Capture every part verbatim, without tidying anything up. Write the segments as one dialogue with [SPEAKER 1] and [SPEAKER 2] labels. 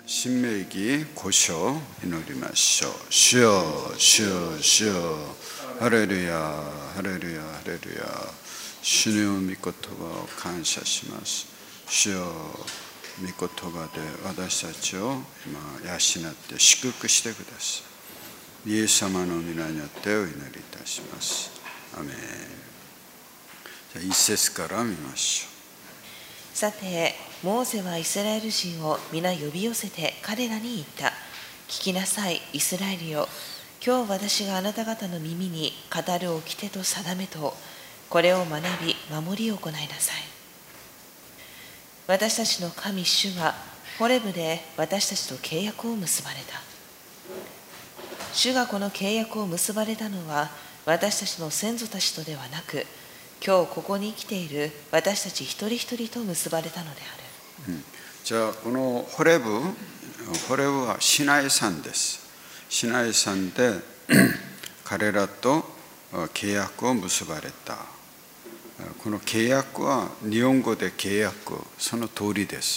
[SPEAKER 1] 新明記ご章祈りましょう。主よ、主よ、主よ、ハレルヤ、ハレルヤ、ハレルヤ。主の御言葉を感謝します。主よ、御言葉で私たちを今養って祝福してください。イエス様の皆によってお祈りいたします。アメン。じゃあ一節から見ましょう。
[SPEAKER 2] さて、モーセはイスラエル人を皆呼び寄せて彼らに言った。聞きなさい、イスラエルよ。今日私があなた方の耳に語る掟と定めと、これを学び、守り行いなさい。私たちの神主がホレブで私たちと契約を結ばれた。主がこの契約を結ばれたのは、私たちの先祖たちとではなく、今日ここに生きている私たち一人一人と結ばれたのである。
[SPEAKER 1] うん、じゃあこのホレブ、ホレブはシナイ山です。シナイ山で彼らと契約を結ばれた。この契約は日本語で契約、その通りです。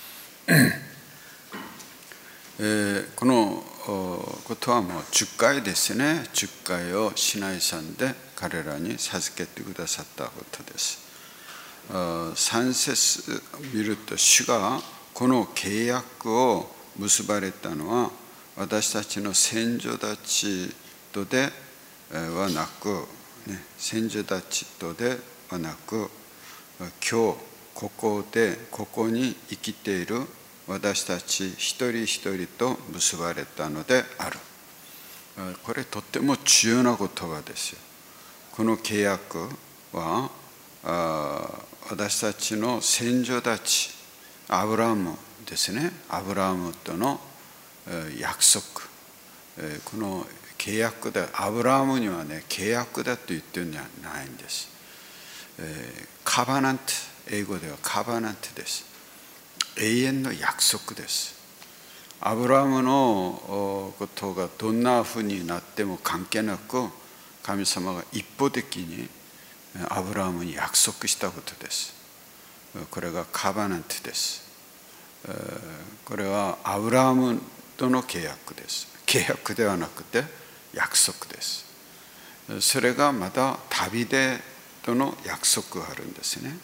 [SPEAKER 1] えー、このことはもうじゅっかいですね。じゅっかいをシナイ山で彼らに授けてくださったことです。さん節見ると、主がこの契約を結ばれたのは私たちの先祖たちとではなく、ね、先祖たちとではなく、今日ここでここに生きている私たち一人一人と結ばれたのである。これとっても重要な言葉ですよ。この契約は私たちの先祖たち、アブラハムですね。アブラハムとの約束。この契約で、アブラハムにはね、契約だと言ってるんじゃないんです。カバナント、英語ではカバナントです。永遠の約束です。アブラハムのことがどんなふうになっても関係なく、神様が一方的にアブラハムに約束したことです。これがカバナントです。これはアブラハムとの契約です。契約ではなくて約束です。それがまた旅でとの約束があるんですね。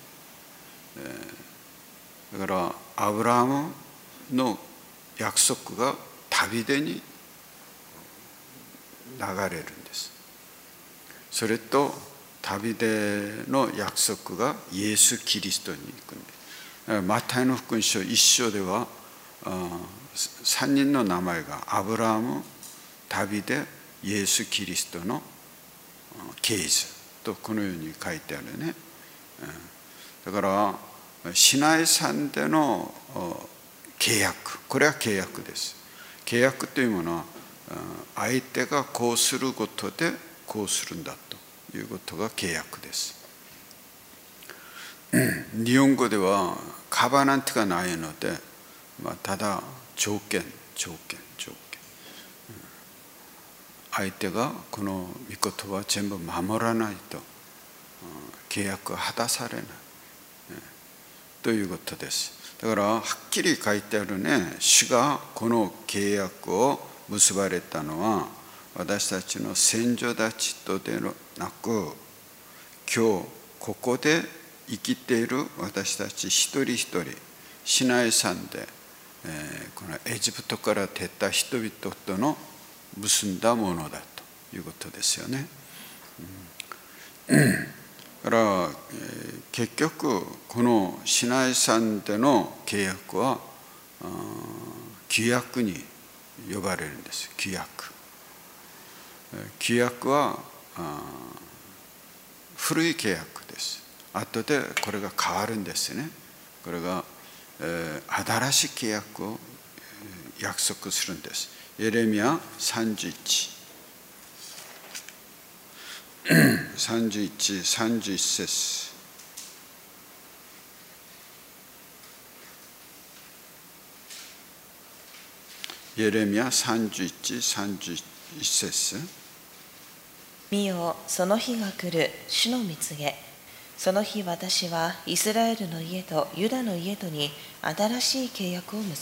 [SPEAKER 1] だからアブラハムの約束が旅でに流れるんです。それと旅での約束がイエス・キリストに行くんです。マタイの福音書一章ではさんにんの名前がアブラハム、旅で、イエス・キリストの系図とこのように書いてあるね。だからシナイ山での契約、これは契約です。契約というものは相手がこうすることでこうするんだということが契約です。日本語ではカバナントがないので、まあ、ただ条件条件条件、相手がこの御言葉を全部守らないと契約は果たされないということです。だからはっきり書いてあるね。主がこの契約を結ばれたのは私たちの先祖たちとではなく、今日ここで生きている私たち一人一人、シナイ山で、えー、このエジプトから出た人々との結んだものだということですよね。うん、だから、えー、結局このシナイ山での契約は旧約に呼ばれるんです。旧約。旧約は古い契約です。後でこれが変わるんですね。これが、えー、新しい契約を約束するんです。エレミヤさんじゅういち、さんじゅういち、さんじゅういち節。エレミヤさんじゅういち、さんじゅういち節。
[SPEAKER 2] 見よ、その日が来る、主の蜜げ。その日私はイスラエルの家とユダの家とに新しい契約を結ぶ。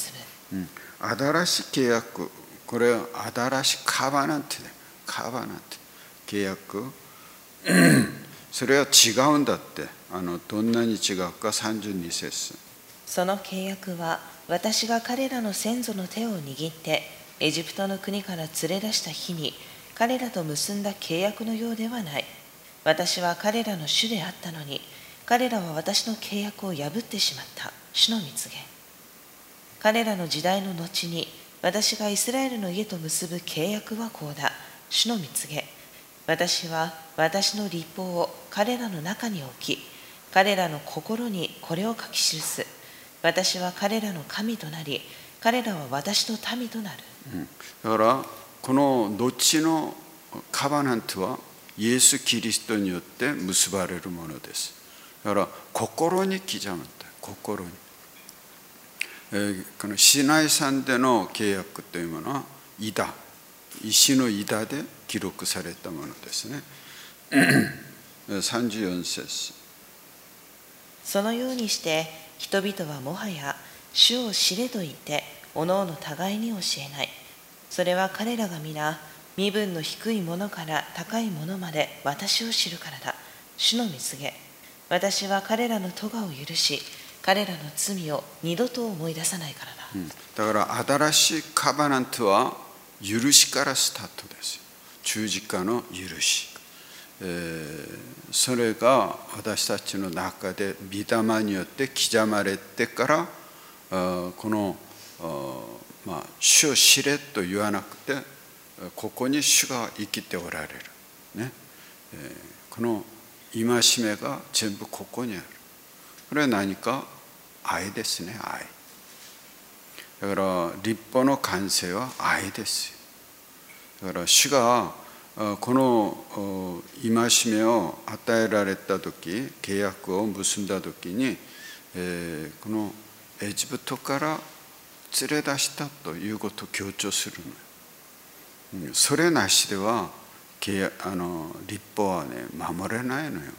[SPEAKER 1] 新しい契約、これは新しいカバナントで、カバナント、契約、それは違うんだって、あのどんなに違うかさんじゅうに節。
[SPEAKER 2] その契約は、私が彼らの先祖の手を握って、エジプトの国から連れ出した日に、彼らと結んだ契約のようではない。私は彼らの主であったのに、彼らは私の契約を破ってしまった。主の蜜げ。彼らの時代の後に、私がイスラエルの家と結ぶ契約はこうだ。主の蜜げ。私は私の律法を彼らの中に置き、彼らの心にこれを書き記す。私は彼らの神となり、彼らは私の民となる。
[SPEAKER 1] うん、だからこのどっちのカバナントはイエス・キリストによって結ばれるものです。だから心に刻むんだ、心に。えー、このシナイ山での契約というものは板、石の板で記録されたものですね。さんじゅうよん節。
[SPEAKER 2] そのようにして人々はもはや主を知れと言っておのおの互いに教えない。それは彼らが皆身分の低いものから高いものまで私を知るからだ。主の蜜げ。私は彼らの咎を許し、彼らの罪を二度と思い出さないからだ。
[SPEAKER 1] うん、だから新しいカバナントは許しからスタートです。十字架の許し、えー、それが私たちの中で御霊によって刻まれてから、この、まあ、主を知れと言わなくて、ここに主が生きておられる、ねえー、この戒めが全部ここにある。これは何か愛ですね、愛。だから律法の完成は愛ですよ。だから主がこの戒めを与えられた時、契約を結んだ時に、えー、このエジプトから連れ出したということを強調するの。それなしではあの律法はね守れないのよ。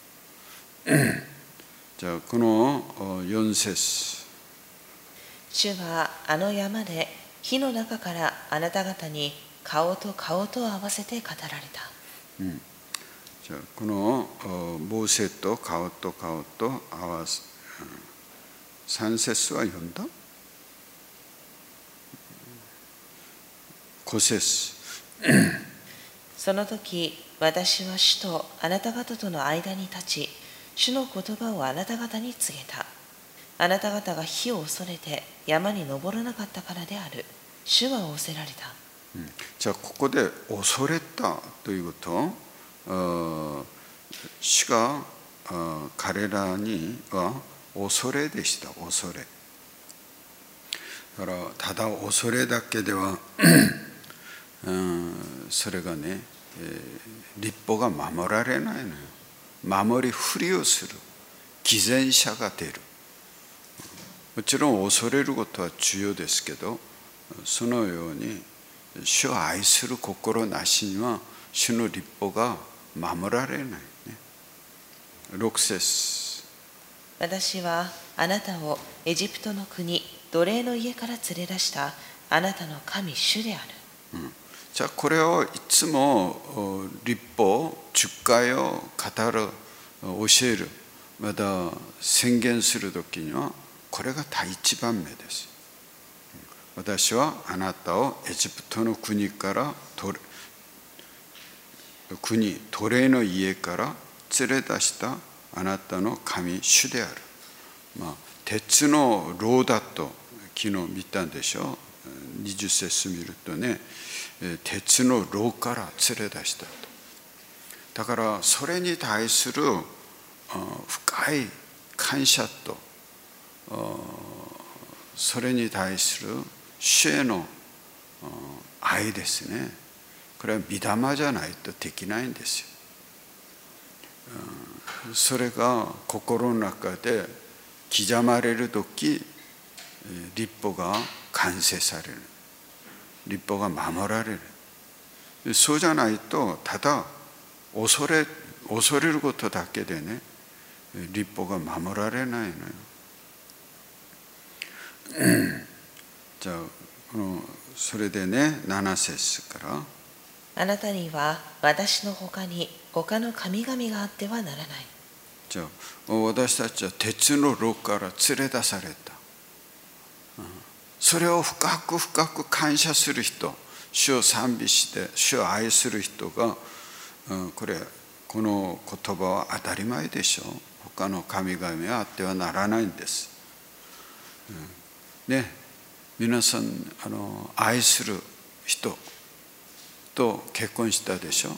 [SPEAKER 1] じゃあこのよん節。
[SPEAKER 2] 主はあの山で火の中からあなた方に顔と顔と合わせて語られた。
[SPEAKER 1] うん、じゃあこのモーセと顔と顔と合わせ、さん節は読んだ？ご節。
[SPEAKER 2] その時私は主とあなた方との間に立ち、主の言葉をあなた方に告げた。あなた方が火を恐れて山に登らなかったからである。主は仰せられた。
[SPEAKER 1] うん、じゃあここで恐れたということ、主が彼らには恐れでした。恐れだからただ恐れだけではうん、それがね、えー、律法が守られないのよ。守りふりをする偽善者が出る。もちろん恐れることは重要ですけど、そのように主を愛する心なしには主の律法が守られない、ね、ろく節。
[SPEAKER 2] 私はあなたをエジプトの国奴隷の家から連れ出したあなたの神主である。
[SPEAKER 1] うん、じゃあこれをいつも律法十戒を語る、教える、また宣言するときにはこれが第一番目です。私はあなたをエジプトの国から国奴隷の家から連れ出したあなたの神主である。まあ、鉄の牢だと昨日見たんでしょ。にじゅう節見るとね、鉄の牢から連れ出したと。だからそれに対する深い感謝と、それに対する主への愛ですね。これは御霊じゃないとできないんですよ。それが心の中で刻まれるとき、律法が完成される。律法が守られる。そうじゃないとただ恐れ恐れることだけでね、律法が守られないのよ。 じゃあこのそれでね、なな節から、
[SPEAKER 2] あなたには私の他に他の神々があってはならない。
[SPEAKER 1] じゃあ私たちは鉄の牢から連れ出された。それを深く深く感謝する人、主を賛美して主を愛する人が、これこの言葉は当たり前でしょう。他の神々はあってはならないんです。ね、皆さんあの愛する人と結婚したでし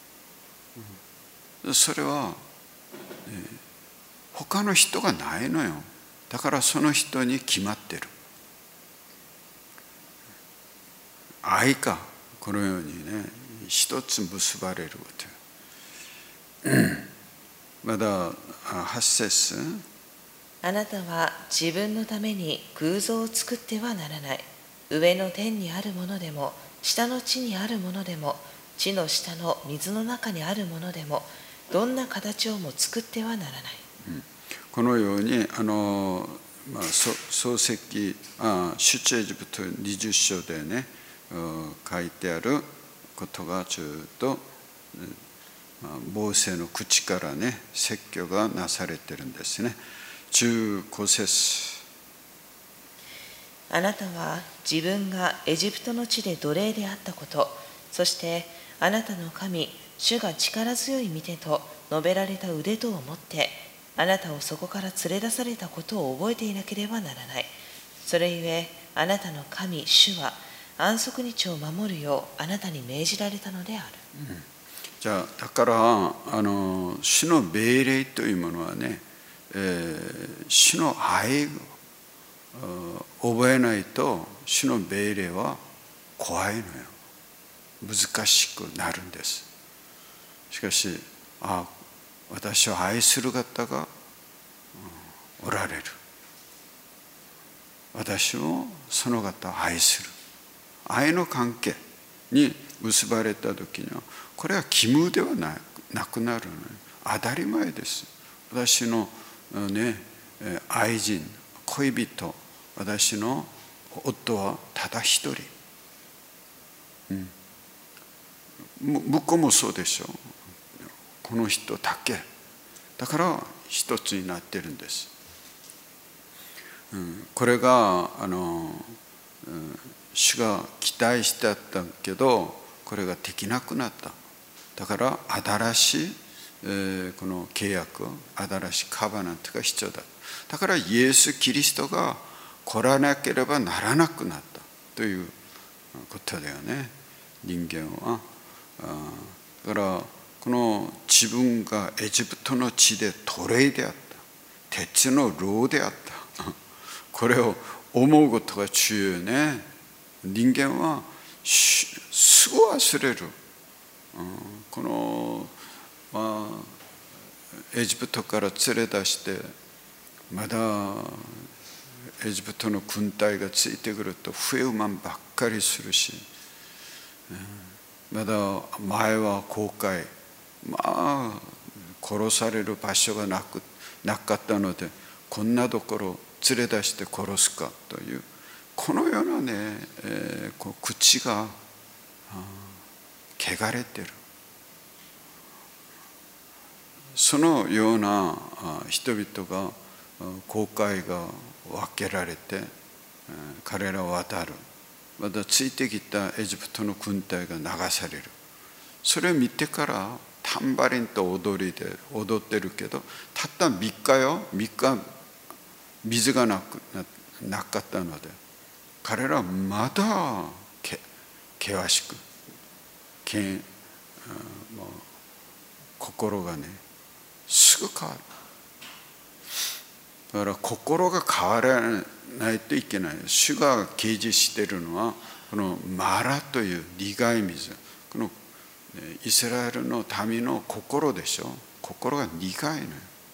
[SPEAKER 1] ょ。それは、ね、他の人がないのよ。だからその人に決まってる。愛か、このようにね、一つ結ばれること。まだはち節。
[SPEAKER 2] あなたは自分のために偶像を作ってはならない。上の天にあるものでも、下の地にあるものでも、地の下の水の中にあるものでも、どんな形をも作ってはならない。
[SPEAKER 1] うん、このようにあの、まあ、創世記、あ出エジプトにじゅう章でね書いてあることがちょっと、まあ、モーセの口からね説教がなされてるんですね。じゅうご節。
[SPEAKER 2] あなたは自分がエジプトの地で奴隷であったこと、そしてあなたの神主が力強い御手と述べられた腕とを持ってあなたをそこから連れ出されたことを覚えていなければならない。それゆえあなたの神主は安息日を守るようあなたに命じられたのである。
[SPEAKER 1] うん、じゃあだからあの主の命令というものはね、えー、主の愛を覚えないと主の命令は怖いのよ。難しくなるんです。しかし、あ、私を愛する方がおられる。私もその方を愛する。愛の関係に結ばれた時には、これは義務ではなくなるのよ。当たり前です。私のね、愛人、恋人、私の夫はただ一人。うん、向こうもそうでしょう。この人だけ。だから一つになってるんです。うん、これがあの、うん、主が期待してあったけどこれができなくなった。だから新しい、えー、この契約、新しいカバナントが必要だ。だからイエス・キリストが来らなければならなくなったということだよね。人間は。だからこの自分がエジプトの地で奴隷であった、鉄の牢であった、これを思うことが重要ね。人間はすぐ忘れる。この、まあ、エジプトから連れ出してまだエジプトの軍隊がついてくると不平不満ばっかりするし、まだ前は航海、まあ殺される場所がなくなかったのでこんなところ連れ出して殺すかというこのようなね、えー、こう口が汚れてる。そのような人々が航海が分けられて彼らを渡る。またついてきたエジプトの軍隊が流される。それを見てからタンバリンと踊りで踊ってるけど、たったみっかよ、みっか水がなくなかったので彼らはまだ険しくけ、もう心がねすぐ変わる。だから心が変わらないといけない。主が掲示しているのはこのマラという苦い水、このイスラエルの民の心でしょ。心が苦いのよ。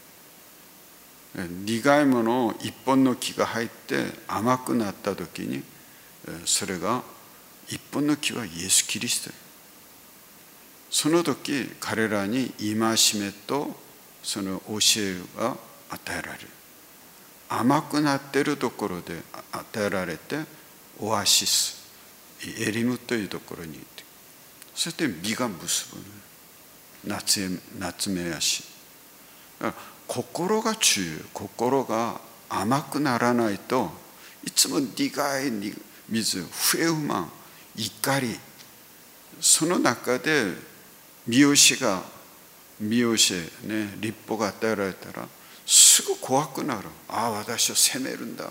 [SPEAKER 1] 苦いものを一本の木が入って甘くなった時に、それが一本の木はイエス・キリスト。その時彼らに戒めとその教えが与えられる。甘くなっているところで与えられて、 オアシスエリムというところにいて、そして実が結ぶ夏夏目やし、心が中心が甘くならないといつも苦い水不平不満怒り、その中で三好が三好ね立法が与えられたらすぐ怖くなる。ああ私を責めるんだ。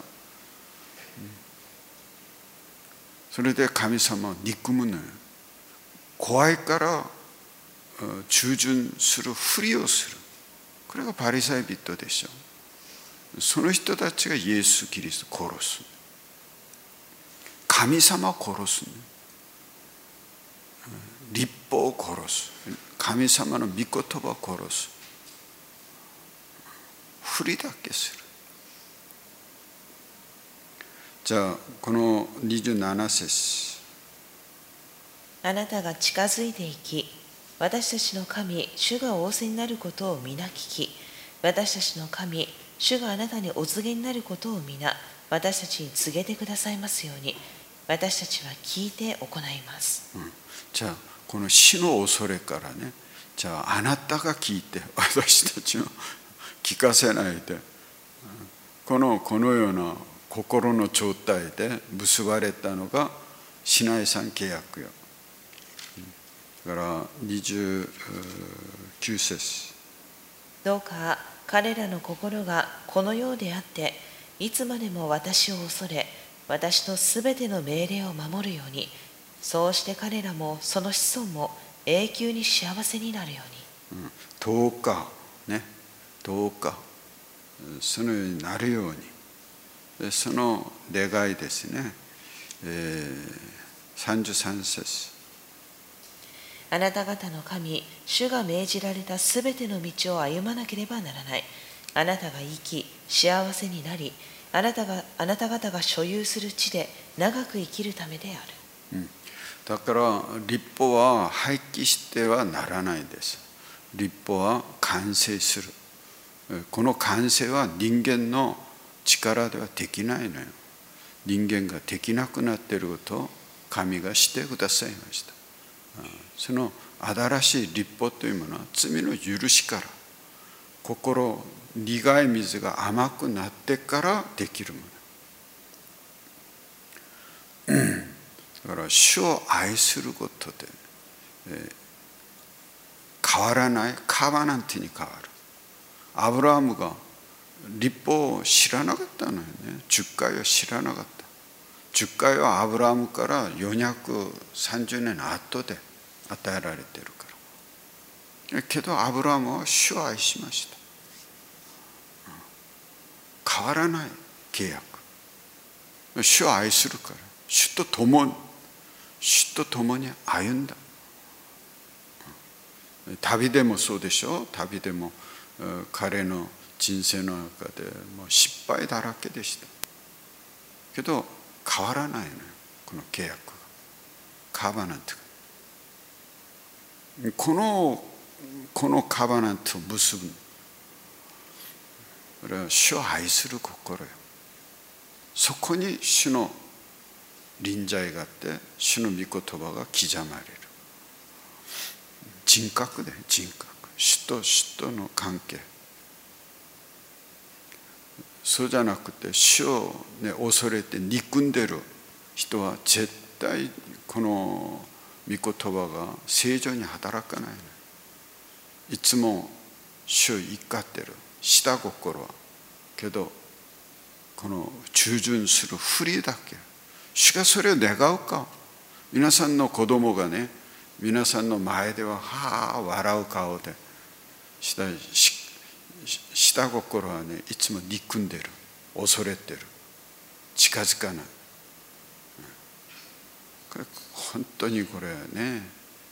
[SPEAKER 1] それで神様を憎むのよ。怖いから従順するふりをする。これがパリサイ人でしょ。その人たちがイエス・キリストを殺す。神様を殺す。立法を殺す。神様の御言葉を殺す。ふりだけする。じゃあこのにじゅうなな節、
[SPEAKER 2] あなたが近づいていき、私たちの神主が仰せになることを皆聞き、私たちの神主があなたにお告げになることを皆私たちに告げてくださいますように、私たちは聞いて行います、
[SPEAKER 1] うん、じゃあこの死の恐れからね、じゃああなたが聞いて私たちの聞かせないで、このこのような心の状態で結ばれたのがシナイ山契約よ。だからにじゅうきゅう節、
[SPEAKER 2] どうか彼らの心がこのようであって、いつまでも私を恐れ私のすべての命令を守るように、そうして彼らもその子孫も永久に幸せになるように、
[SPEAKER 1] うん、どうかね、どうかそのようになるように、でその願いですね、えー、さんじゅうさん節、
[SPEAKER 2] あなた方の神主が命じられたすべての道を歩まなければならない。あなたが生き幸せになり、あなたがあなた方が所有する地で長く生きるためである、
[SPEAKER 1] うん、だから律法は廃棄してはならないです。律法は完成する。この完成は人間の力ではできないのよ。人間ができなくなっていることを神がしてくださいました。その新しい律法というものは罪の許しから、心苦い水が甘くなってからできるもの。だから主を愛することで、えー、変わらないカバナントに変わる。アブラハムが律法を知らなかったのよね。十戒を知らなかった。十戒はアブラハムからよんひゃくさんじゅうねんの後で与えられているから。けどアブラハムは主を愛しました。変わらない契約。主を愛するから、主と共に主と共に歩んだ。旅でもそうでしょ。旅でも彼の人生の中でもう失敗だらけでしたけど、変わらないのよ、この契約が、カバナントが。このこのカバナントを結ぶ、これは主を愛する心よ。そこに主の臨在があって、主の御言葉が刻まれる。人格で人格、主と主との関係。そうじゃなくて主を、ね、恐れて憎んでる人は絶対この御言葉が正常に働かないの。いつも主を怒ってる下心はけど、この従順するふりだけ。主がそれを願うか。皆さんの子供がね、皆さんの前でははあ笑う顔で、下下心はね、いつも憎んでる、恐れてる、近づかない。これ本当にこれはね、えー、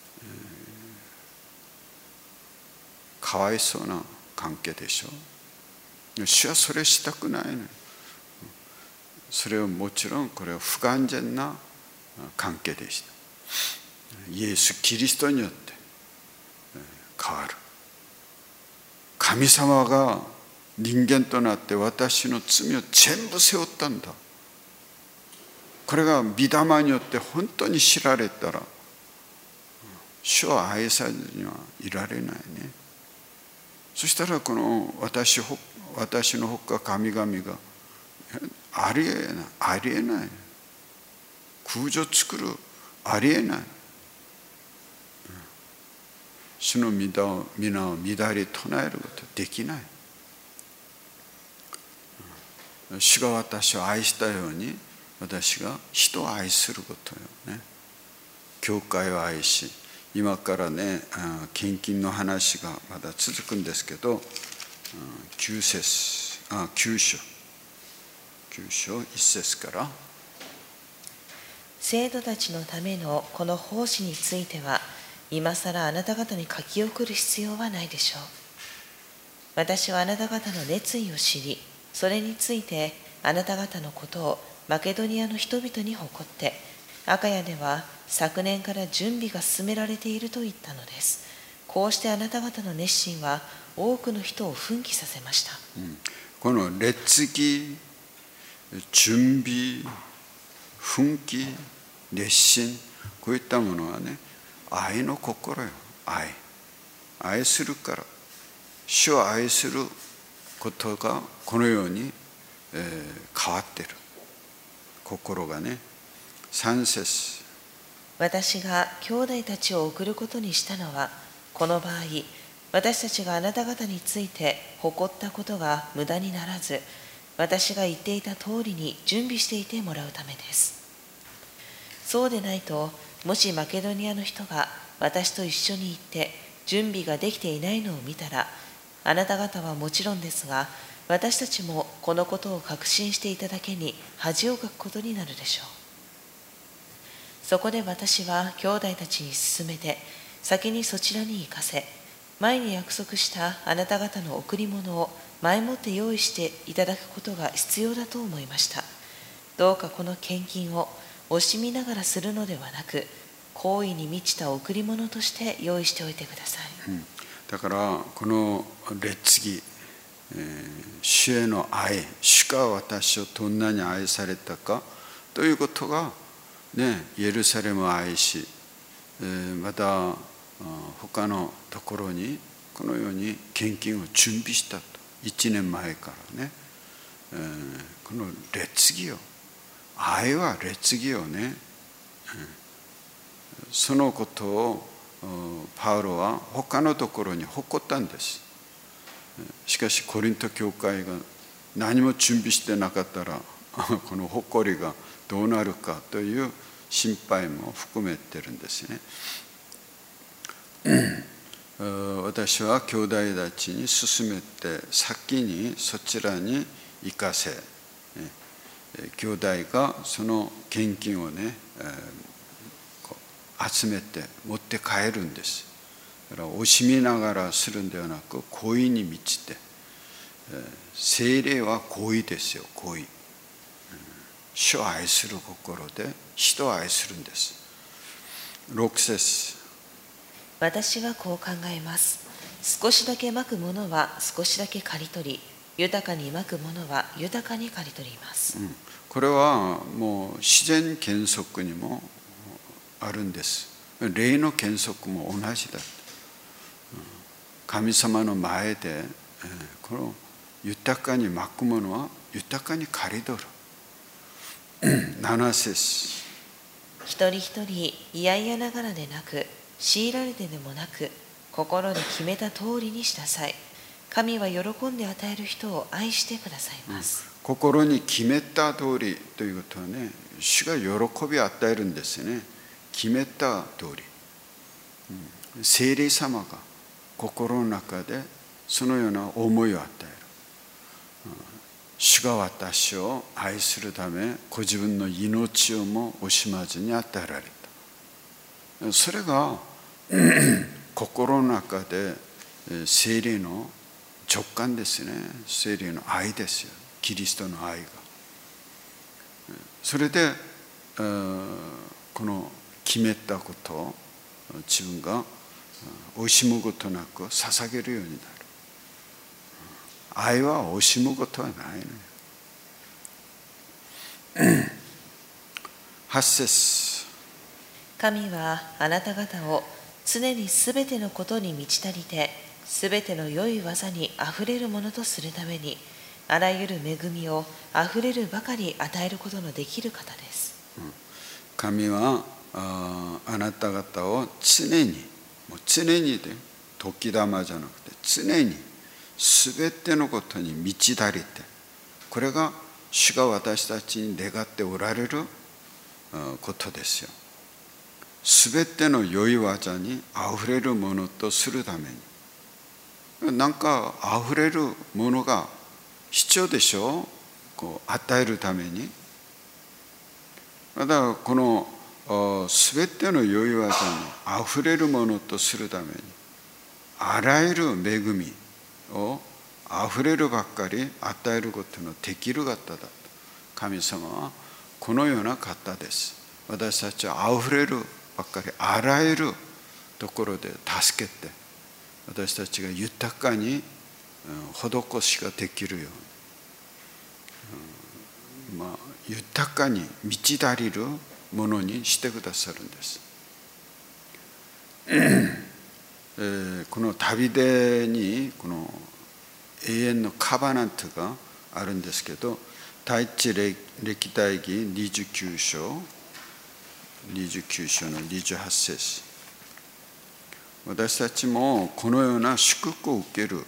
[SPEAKER 1] かわいそうな関係でしょ。主はそれしたくないの。それはもちろんこれは不完全な関係でした。イエス・キリストによって変わる。神様が人間となって私の罪を全部背負ったんだ。 これが御霊によって本当に知られたら、主を愛さずにはいられないね。そしたらこの 私, 私のほか神々がありえないありえない空女作るありえない、主の皆を皆を乱り唱えることできない。主が私を愛したように私が人を愛することよね。教会を愛し、今からね献金の話がまだ続くんですけど、きゅう節あきゅう章きゅう章いち節から、
[SPEAKER 2] 生徒たちのためのこの奉仕については今さらあなた方に書き送る必要はないでしょう。私はあなた方の熱意を知り、それについてあなた方のことをマケドニアの人々に誇って、アカヤでは昨年から準備が進められていると言ったのです。こうしてあなた方の熱心は多くの人を奮起させました。
[SPEAKER 1] うん、この熱意、準備、奮起、熱心、こういったものはね、愛の心よ。愛愛するから、主を愛することがこのように、えー、変わっている心がね。さん節、
[SPEAKER 2] 私が兄弟たちを送ることにしたのは、この場合私たちがあなた方について誇ったことが無駄にならず、私が言っていた通りに準備していてもらうためです。そうでないと、もしマケドニアの人が私と一緒に行って準備ができていないのを見たら、あなた方はもちろんですが、私たちもこのことを確信していただけに恥をかくことになるでしょう。そこで私は兄弟たちに勧めて、先にそちらに行かせ、前に約束したあなた方の贈り物を前もって用意していただくことが必要だと思いました。どうかこの献金を惜しみながらするのではなく、好意に満ちた贈り物として用意しておいてください。
[SPEAKER 1] うん、だからこの烈義、えー、主への愛、主が私をどんなに愛されたかということが、ね、エルサレムを愛し、えー、また他のところにこのように献金を準備したと、いちねんまえからね、えー、この烈義を、愛は烈義をね、そのことをパウロは他のところに誇ったんです。しかしコリント教会が何も準備してなかったらこの誇りがどうなるかという心配も含めてるんですね。私は兄弟たちに勧めて、先にそちらに行かせ、兄弟がその献金をね、集めて持って帰るんです。だから惜しみながらするんではなく、好意に満ちて、聖霊は好意ですよ。好意、主を愛する心で人を愛するんです。ろく節、
[SPEAKER 2] 私はこう考えます。少しだけまくものは少しだけ刈り取り、豊かにまくものは豊かに刈り取ります。
[SPEAKER 1] うん、これはもう自然原則にもあるんです。霊の原則も同じだ。神様の前でこの豊かにまくものは豊かに刈り取る。なな節、
[SPEAKER 2] 一人一人いやいやながらでなく、強いられてでもなく、心で決めた通りにしなさい。神は喜んで与える人を愛してくださいます。
[SPEAKER 1] うん、心に決めた通りということはね、主が喜びを与えるんですよね。決めた通り、うん、聖霊様が心の中でそのような思いを与える、うん、主が私を愛するためご自分の命をも惜しまずに与えられた。それが心の中で聖霊の直感ですね。聖霊の愛ですよ。キリストの愛が。それでこの決めたことを自分が惜しむことなく捧げるようになる。愛は惜しむことはないのよ。 はち節。
[SPEAKER 2] 神はあなた方を常にすべてのことに満ち足りて、すべての良い技にあふれるものとするために、あらゆる恵みをあふれるばかり与えることのできる方です。
[SPEAKER 1] 神は あ, あなた方を常に、もう常にで、時たまじゃなくて常にすべてのことに満ち足りて、これが主が私たちに願っておられることですよ。すべての良い技にあふれるものとするために、なんかあふれるものが必要でしょう、こう与えるために。だからこのすべての良い技にあふれるものとするために、あらゆる恵みをあふれるばっかり与えることのできる方だと。神様はこのような方です。私たちはあふれるばっかり、あらゆるところで助けて、私たちが豊かに施しができるように、まあ、豊かに満ち足りるものにしてくださるんです。えー、このダビデにこの永遠のカバナントがあるんですけど、第一歴代記にじゅうきゅう章にじゅうきゅう章のにじゅうはち節。私たちもこのような祝福を受ける。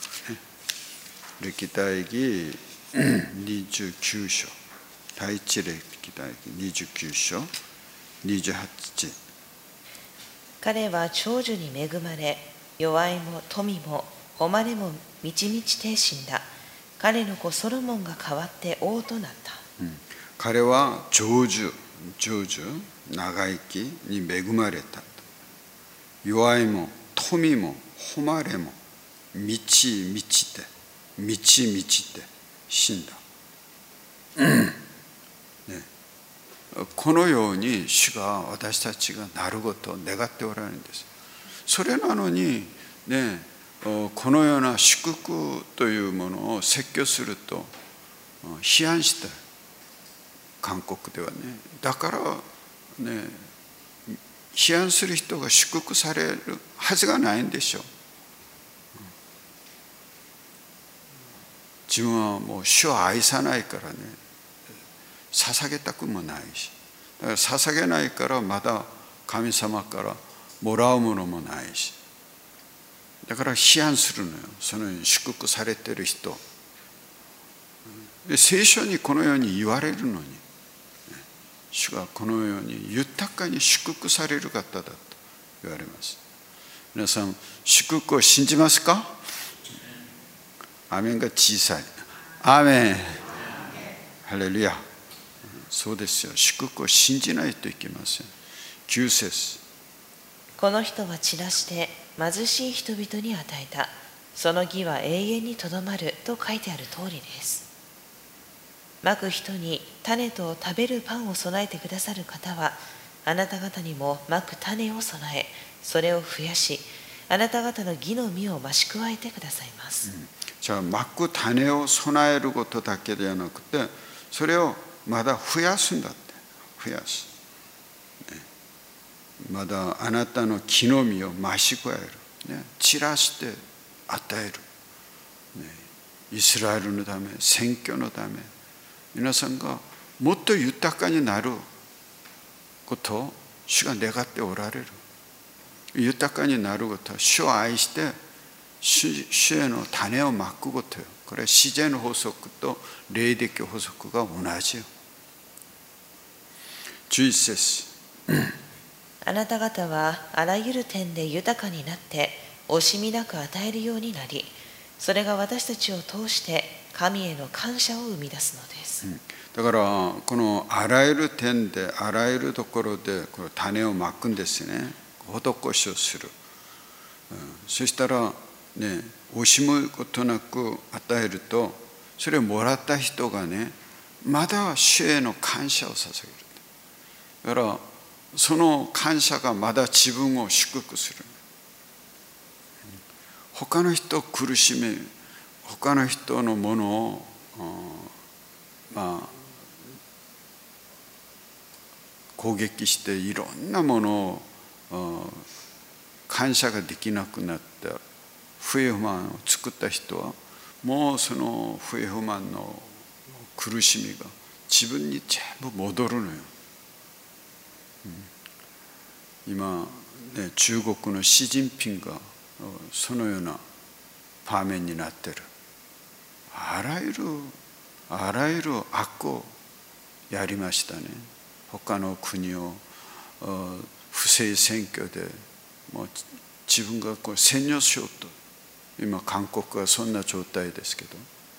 [SPEAKER 1] 歴代記にじゅうきゅう章、第一歴代記にじゅうきゅう章にじゅうはち節。
[SPEAKER 2] 彼は長寿に恵まれ、弱いも富も誉れも満ち満ちて死んだ。彼の子ソロモンが代わって王となった。
[SPEAKER 1] うん、彼は長寿、長寿、長生きに恵まれた。弱いも富も誉れも満ち満ちて、満ち満ちて死んだ。ね、このように主が私たちがなることを願っておられるんです。それなのにね、このような祝福というものを説教すると批判した。韓国ではね。だからね、批判する人が祝福されるはずがないんでしょう。自分はもう主を愛さないからね、捧げたくもないし、だから捧げないからまだ神様からもらうものもないし、だから批判するのよ、そのように祝福されている人。聖書にこのように言われるのに、主がこのように豊かに祝福される方だと言われます。皆さん、祝福を信じますか？アメンが小さい。アーメン。ハレルヤ。そうですよ。祝福を信じないといけません。きゅう節。
[SPEAKER 2] この人は散らして貧しい人々に与えた。その義は永遠にとどまると書いてある通りです。まく人に種と食べるパンを備えてくださる方は、あなた方にもまく種を備え、それを増やし、あなた方の義の実を増し加えてくださいます。
[SPEAKER 1] うん、じゃあまく種を備えることだけではなくて、それをまだ増やすんだって。増やす、ね、まだあなたの木の実を増し加える、ね、散らして与える、ね、イスラエルのため、選挙のため、皆さんがもっと豊かになることを主が願っておられる。豊かになることは主を愛して主への種をまくことよ。これは自然の法則と霊的法則が同じよ。じゅういち節。
[SPEAKER 2] あなた方はあらゆる点で豊かになって惜しみなく与えるようになり、それが私たちを通して神への感謝を生み出すのです。
[SPEAKER 1] うん、だからこのあらゆる点であらゆるところでこの種をまくんですね。施しをする、うん、そしたらね、惜しむことなく与えると、それをもらった人がね、まだ主への感謝を捧げる。だからその感謝がまだ自分を祝福する。他の人を苦しめ、他の人のものを、まあ攻撃していろんなものを感謝ができなくなった不平不満を作った人はもうその不平不満の苦しみが自分に全部戻るのよ。今、ね、中国のシジンピンがそのような場面になってる。あらゆるあらゆる悪をやりましたね。他の国を不正選挙でもう自分がこう占領しようと、今韓国はそんな状態ですけど、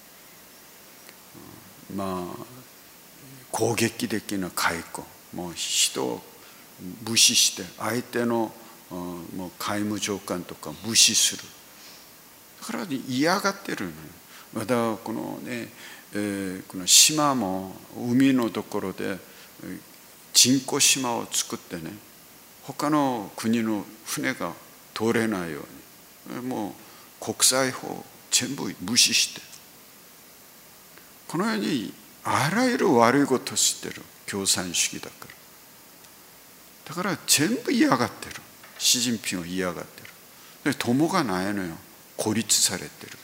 [SPEAKER 1] まあ攻撃的な解雇、もう人を無視して相手のもう外務長官とか無視する。だから嫌がってるのよ。またこのね、えー、この島も海のところで人工島を作ってね、他の国の船が通れないようにもう国際法全部無視して、このようにあらゆる悪いことを知ってる共産主義だから、だから全部嫌がってる。シジンピンを嫌がってる。で友がないのよ。孤立されてる。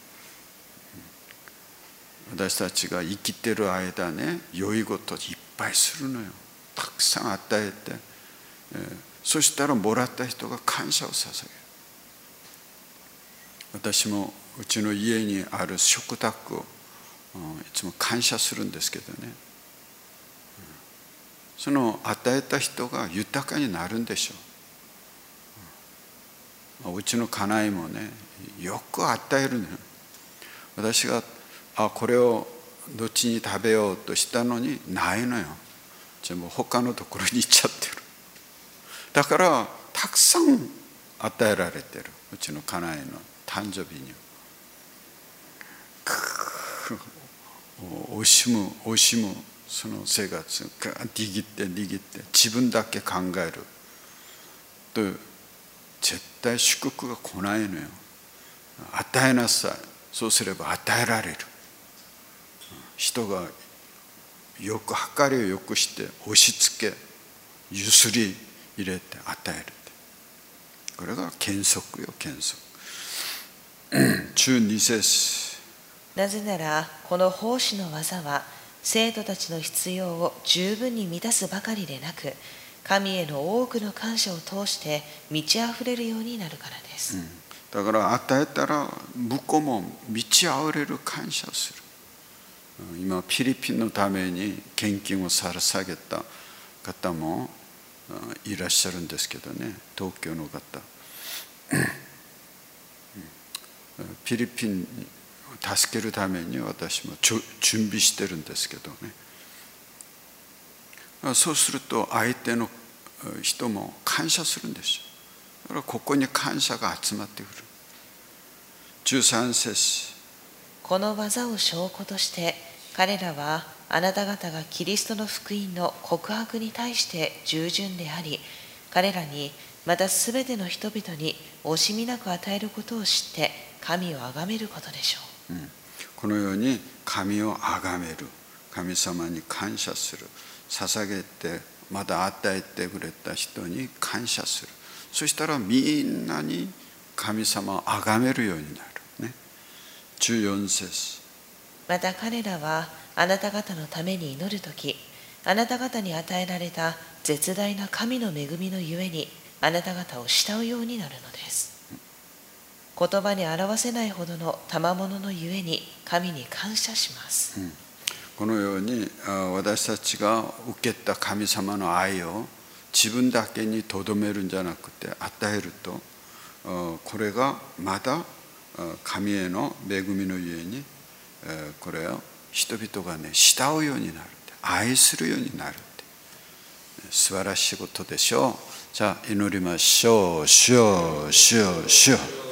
[SPEAKER 1] 私たちが生きてる間ね、良いこといっぱいするのよ。たくさん与えて、えー、そしたらもらった人が感謝を捧げる。私もうちの家にある食卓を、うん、いつも感謝するんですけどね、うん、その与えた人が豊かになるんでしょう。うん、うちの家内もね、よく与えるのよ。私があこれを後に食べようとしたのにないのよ。全部他のところに行っちゃってる。だからたくさん与えられてる。うちの家内の誕生日に惜しむ惜しむその生活が握って握って自分だけ考えると絶対祝福が来ないのよ。与えなさい。そうすれば与えられる。人がよく計りをよくして押し付けゆすり入れて与える。これが原則よ、原則。じゅうに節。
[SPEAKER 2] なぜならこの奉仕の技は生徒たちの必要を十分に満たすばかりでなく、神への多くの感謝を通して満ち溢れるようになるからです。うん、
[SPEAKER 1] だから与えたら向こうも満ち溢れる感謝をする。今フィリピンのために献金を捧げた方もいらっしゃるんですけどね、東京の方。フィリピンを助けるために私も準備してるんですけどね。そうすると相手の人も感謝するんですよ。だからここに感謝が集まってくる。じゅうさん節。
[SPEAKER 2] この技を証拠として彼らはあなた方がキリストの福音の告白に対して従順であり、彼らにまたすべての人々に惜しみなく与えることを知って神を崇めることでしょう。うん、
[SPEAKER 1] このように神を崇める、神様に感謝する、捧げてまた与えてくれた人に感謝する。そしたらみんなに神様を崇めるようになるね。じゅうよん節。
[SPEAKER 2] また彼らはあなた方のために祈るとき、あなた方に与えられた絶大な神の恵みのゆえにあなた方を慕うようになるのです。言葉に表せないほどの賜物のゆえに神に感謝します。うん、
[SPEAKER 1] このように私たちが受けた神様の愛を自分だけにとどめるんじゃなくて与えると、これがまた神への恵みのゆえにこれを人々がね慕うようになる、愛するようになるって素晴らしいことでしょう。じゃあ祈りましょう。主よ主よ主よ。